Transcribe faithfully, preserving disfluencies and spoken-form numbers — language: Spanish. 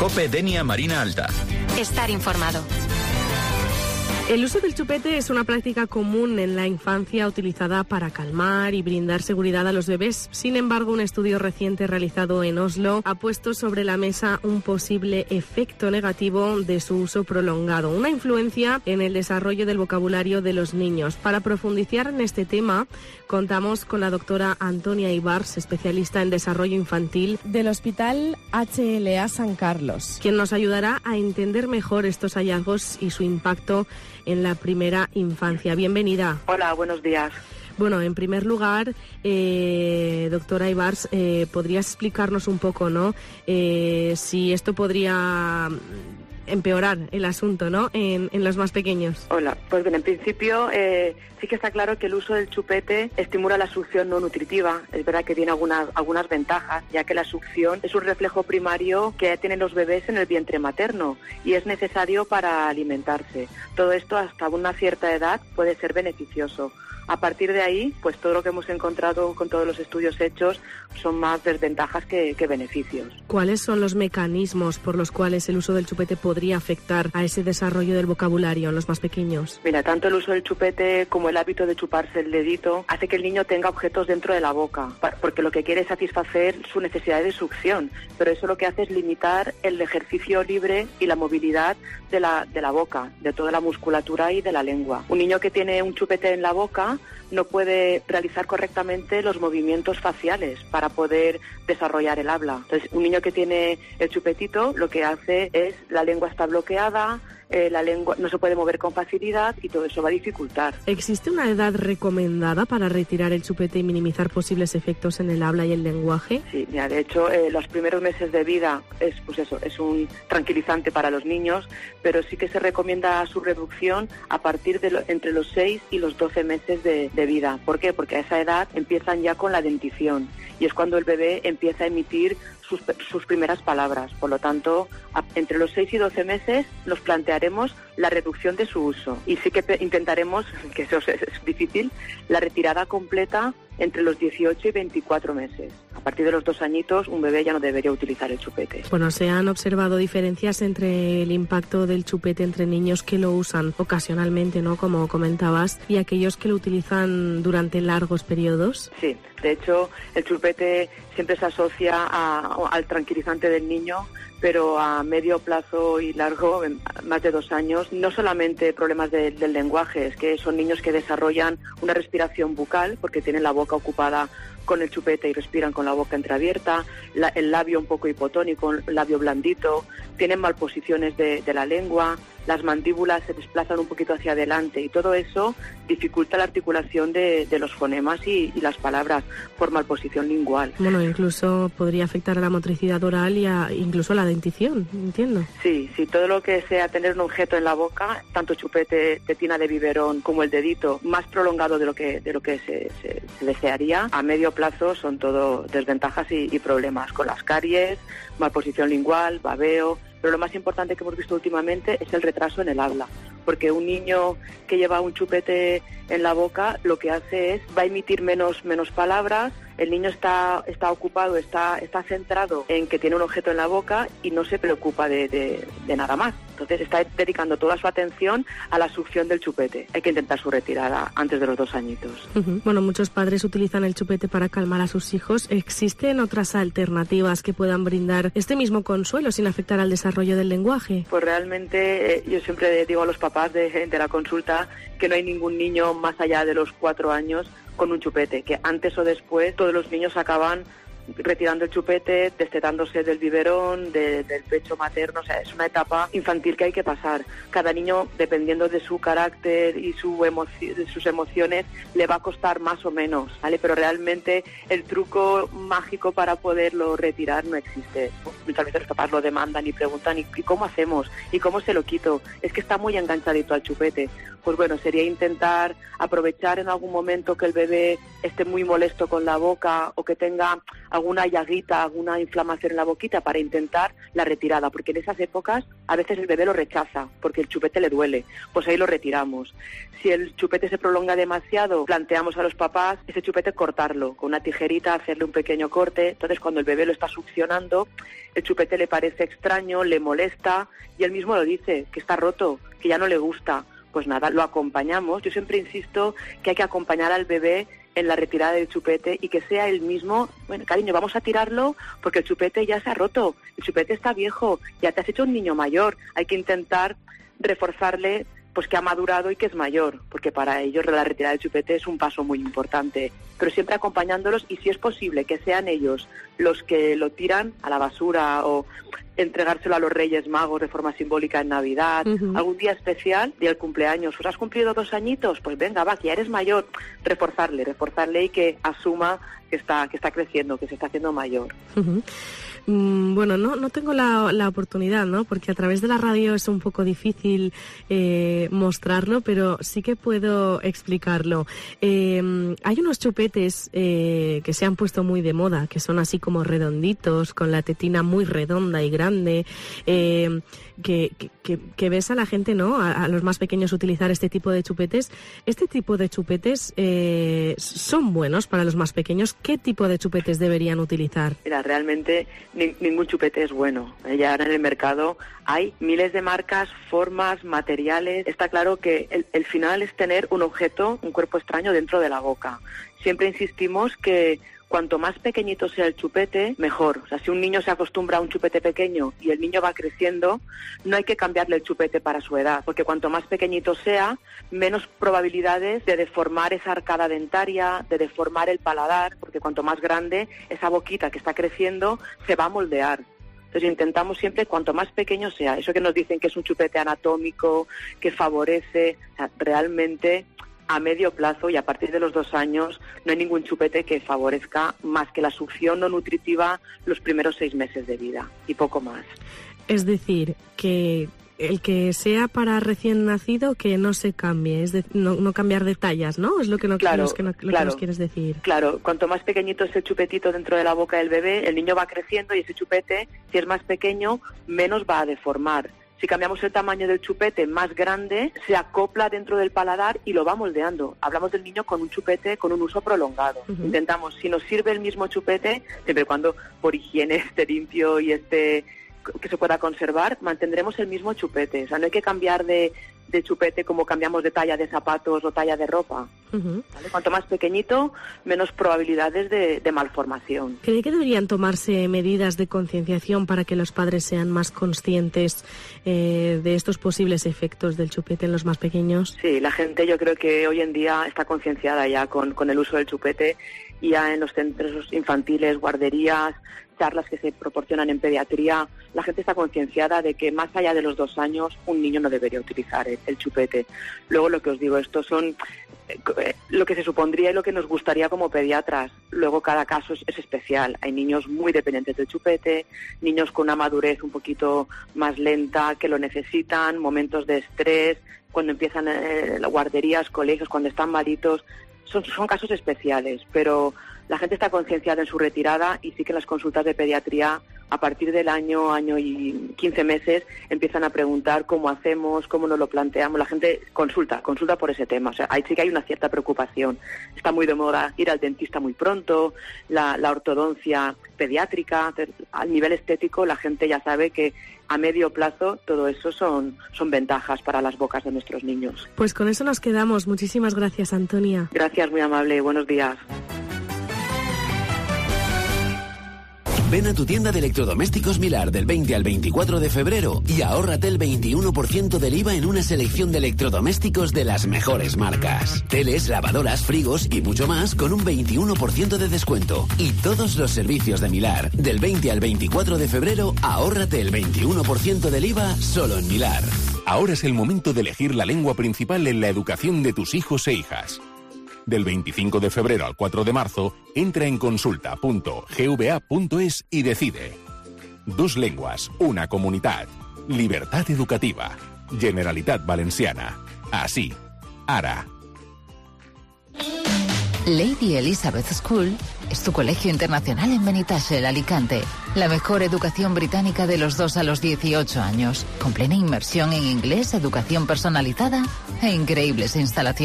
COPE Denia Marina Alta. Estar informado. El uso del chupete es una práctica común en la infancia utilizada para calmar y brindar seguridad a los bebés. Sin embargo, un estudio reciente realizado en Oslo ha puesto sobre la mesa un posible efecto negativo de su uso prolongado, una influencia en el desarrollo del vocabulario de los niños. Para profundizar en este tema, contamos con la doctora Antonia Ibars, especialista en desarrollo infantil del Hospital H L A San Carlos, quien nos ayudará a entender mejor estos hallazgos y su impacto en la primera infancia. Bienvenida. Hola, buenos días. Bueno, en primer lugar, eh, doctora Ibars, eh, ¿podrías explicarnos un poco, ¿no? Eh, si esto podría empeorar el asunto, ¿no? En, en los más pequeños. Hola, pues bien, en principio eh, sí que está claro que el uso del chupete estimula la succión no nutritiva. Es verdad que tiene algunas, algunas ventajas, ya que la succión es un reflejo primario que tienen los bebés en el vientre materno y es necesario para alimentarse. Todo esto hasta una cierta edad puede ser beneficioso. A partir de ahí, pues todo lo que hemos encontrado con todos los estudios hechos son más desventajas que, que beneficios. ¿Cuáles son los mecanismos por los cuales el uso del chupete podría afectar a ese desarrollo del vocabulario en los más pequeños? Mira, tanto el uso del chupete como el hábito de chuparse el dedito hace que el niño tenga objetos dentro de la boca, porque lo que quiere es satisfacer su necesidad de succión, pero eso lo que hace es limitar el ejercicio libre y la movilidad de la, de la boca, de toda la musculatura y de la lengua. Un niño que tiene un chupete en la boca no puede realizar correctamente los movimientos faciales para poder desarrollar el habla. Entonces, un niño que tiene el chupetito lo que hace es, la lengua está bloqueada, eh, la lengua no se puede mover con facilidad y todo eso va a dificultar. ¿Existe una edad recomendada para retirar el chupete y minimizar posibles efectos en el habla y el lenguaje? Sí, mira, de hecho, eh, los primeros meses de vida es, pues eso, es un tranquilizante para los niños, pero sí que se recomienda su reducción a partir de lo, entre los seis y los doce meses de, de vida. ¿Por qué? Porque a esa edad empiezan ya con la dentición y es cuando el bebé empieza a emitir sus, sus primeras palabras. Por lo tanto, a, entre los seis y doce meses nos plantearemos la reducción de su uso y sí que intentaremos, que eso es, es difícil, la retirada completa entre los dieciocho y veinticuatro meses. A partir de los dos añitos, un bebé ya no debería utilizar el chupete. Bueno, se han observado diferencias entre el impacto del chupete entre niños que lo usan ocasionalmente, ¿no?, como comentabas, y aquellos que lo utilizan durante largos periodos. Sí, de hecho, el chupete siempre se asocia a, al tranquilizante del niño, pero a medio plazo y largo, más de dos años, no solamente problemas de, del lenguaje, es que son niños que desarrollan una respiración bucal porque tienen la boca ocupada con el chupete y respiran con la boca entreabierta, la, el labio un poco hipotónico, el labio blandito, tienen malposiciones de, de la lengua, las mandíbulas se desplazan un poquito hacia adelante y todo eso dificulta la articulación de, de los fonemas y, y las palabras por malposición lingual. Bueno, incluso podría afectar a la motricidad oral y a, incluso a la dentición, entiendo. Sí, sí, todo lo que sea tener un objeto en la boca, tanto chupete, tetina de biberón como el dedito, más prolongado de lo que de lo que se, se, se desearía, a medio plazo son todo desventajas y, y problemas con las caries, malposición lingual, babeo. Pero lo más importante que hemos visto últimamente es el retraso en el habla, porque un niño que lleva un chupete en la boca lo que hace es, va a emitir menos, menos palabras, el niño está, está ocupado, está, está centrado en que tiene un objeto en la boca y no se preocupa de, de, de nada más. Entonces está dedicando toda su atención a la succión del chupete. Hay que intentar su retirada antes de los dos añitos. Uh-huh. Bueno, muchos padres utilizan el chupete para calmar a sus hijos. ¿Existen otras alternativas que puedan brindar este mismo consuelo sin afectar al desarrollo del lenguaje? Pues realmente eh, yo siempre digo a los papás de, de la consulta que no hay ningún niño más allá de los cuatro años con un chupete, que antes o después todos los niños acaban retirando el chupete, destetándose del biberón, de, del pecho materno. O sea, es una etapa infantil que hay que pasar. Cada niño, dependiendo de su carácter y su emoci- de sus emociones, le va a costar más o menos, ¿vale? Pero realmente el truco mágico para poderlo retirar no existe. Muchas veces los papás lo demandan y preguntan, ¿y, y cómo hacemos? ¿Y cómo se lo quito? Es que está muy enganchadito al chupete. pues bueno, sería intentar aprovechar en algún momento que el bebé esté muy molesto con la boca o que tenga alguna llaguita, alguna inflamación en la boquita para intentar la retirada, porque en esas épocas a veces el bebé lo rechaza porque el chupete le duele, pues ahí lo retiramos. Si el chupete se prolonga demasiado, planteamos a los papás ese chupete cortarlo, con una tijerita hacerle un pequeño corte. Entonces cuando el bebé lo está succionando, el chupete le parece extraño, le molesta y él mismo lo dice, que está roto, que ya no le gusta. Pues nada, lo acompañamos. Yo siempre insisto que hay que acompañar al bebé en la retirada del chupete y que sea él mismo, bueno, cariño, vamos a tirarlo porque el chupete ya se ha roto, el chupete está viejo, ya te has hecho un niño mayor. Hay que intentar reforzarle pues que ha madurado y que es mayor, porque para ellos la retirada del chupete es un paso muy importante, pero siempre acompañándolos y si es posible que sean ellos los que lo tiran a la basura o entregárselo a los Reyes Magos de forma simbólica en Navidad, uh-huh. algún día especial, día del cumpleaños, ¿os has cumplido dos añitos? Pues venga, va, que ya eres mayor, reforzarle, reforzarle y que asuma que está, que está creciendo, que se está haciendo mayor. Uh-huh. Mm, bueno, no, no tengo la, la oportunidad, ¿no? Porque a través de la radio es un poco difícil eh, mostrarlo, pero sí que puedo explicarlo. Eh, hay unos chupetes eh, que se han puesto muy de moda, que son así como redonditos, con la tetina muy redonda y grande, eh, que, que, que ves a la gente, ¿no? A, a los más pequeños utilizar este tipo de chupetes. Este tipo de chupetes eh, son buenos para los más pequeños. ¿Qué tipo de chupetes deberían utilizar? Mira, realmente Ni, ningún chupete es bueno. Ya ahora en el mercado hay miles de marcas, formas, materiales. Está claro que el, el final es tener un objeto, un cuerpo extraño dentro de la boca. Siempre insistimos que cuanto más pequeñito sea el chupete, mejor. O sea, si un niño se acostumbra a un chupete pequeño y el niño va creciendo, no hay que cambiarle el chupete para su edad, porque cuanto más pequeñito sea, menos probabilidades de deformar esa arcada dentaria, de deformar el paladar, porque cuanto más grande, esa boquita que está creciendo se va a moldear. Entonces intentamos siempre, cuanto más pequeño sea, eso que nos dicen que es un chupete anatómico, que favorece, o sea, realmente a medio plazo y a partir de los dos años no hay ningún chupete que favorezca más que la succión no nutritiva los primeros seis meses de vida y poco más. Es decir, que el que sea para recién nacido que no se cambie, es de, no, no cambiar de tallas, ¿no? Es lo que, no, claro, los que, no, lo claro, que nos quieres decir. Claro, cuanto más pequeñito es el chupetito dentro de la boca del bebé, el niño va creciendo y ese chupete, si es más pequeño, menos va a deformar. Si cambiamos el tamaño del chupete más grande, se acopla dentro del paladar y lo va moldeando. Hablamos del niño con un chupete con un uso prolongado. Uh-huh. Intentamos, si nos sirve el mismo chupete, siempre y cuando por higiene esté limpio y esté que se pueda conservar, mantendremos el mismo chupete. O sea, no hay que cambiar de, de chupete como cambiamos de talla de zapatos o talla de ropa. Uh-huh. ¿Vale? Cuanto más pequeñito, menos probabilidades de, de malformación. ¿Cree que deberían tomarse medidas de concienciación para que los padres sean más conscientes eh, de estos posibles efectos del chupete en los más pequeños? Sí, la gente yo creo que hoy en día está concienciada ya con, con el uso del chupete, y ya en los centros infantiles, guarderías, charlas que se proporcionan en pediatría, la gente está concienciada de que más allá de los dos años un niño no debería utilizar el, el chupete. Luego lo que os digo, estos son eh, lo que se supondría y lo que nos gustaría como pediatras. Luego cada caso es, es especial. Hay niños muy dependientes del chupete, niños con una madurez un poquito más lenta que lo necesitan, momentos de estrés, cuando empiezan eh, guarderías, colegios, cuando están malitos. Son, son casos especiales, pero la gente está concienciada en su retirada y sí que las consultas de pediatría a partir del año, año y quince meses empiezan a preguntar cómo hacemos, cómo nos lo planteamos. La gente consulta, consulta por ese tema. O sea, ahí sí que hay una cierta preocupación. Está muy de moda ir al dentista muy pronto, la, la ortodoncia pediátrica. A nivel estético la gente ya sabe que a medio plazo todo eso son, son ventajas para las bocas de nuestros niños. Pues con eso nos quedamos. Muchísimas gracias, Antonia. Gracias, muy amable. Buenos días. Ven a tu tienda de electrodomésticos Milar del veinte al veinticuatro de febrero y ahórrate el veintiuno por ciento del I V A en una selección de electrodomésticos de las mejores marcas. Teles, lavadoras, frigos y mucho más con un veintiuno por ciento de descuento. Y todos los servicios de Milar. Del veinte al veinticuatro de febrero, ahórrate el veintiuno por ciento del I V A solo en Milar. Ahora es el momento de elegir la lengua principal en la educación de tus hijos e hijas. Del veinticinco de febrero al cuatro de marzo, entra en consulta punto g v a punto es y decide. Dos lenguas, una comunitat. Libertad educativa. Generalitat Valenciana. Así, ARA. Lady Elizabeth School es tu colegio internacional en Benitatxell, Alicante. La mejor educación británica de los dos a los dieciocho años, con plena inmersión en inglés, educación personalizada e increíbles instalaciones.